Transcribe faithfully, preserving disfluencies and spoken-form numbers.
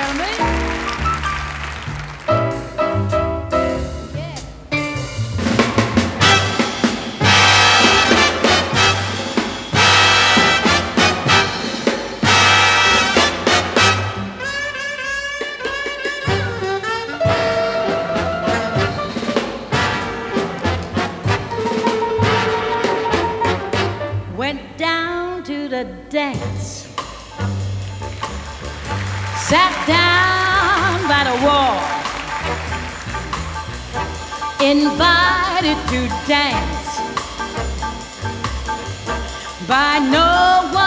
tell me? Went down to the dance, sat down by the wall, invited to dance by no one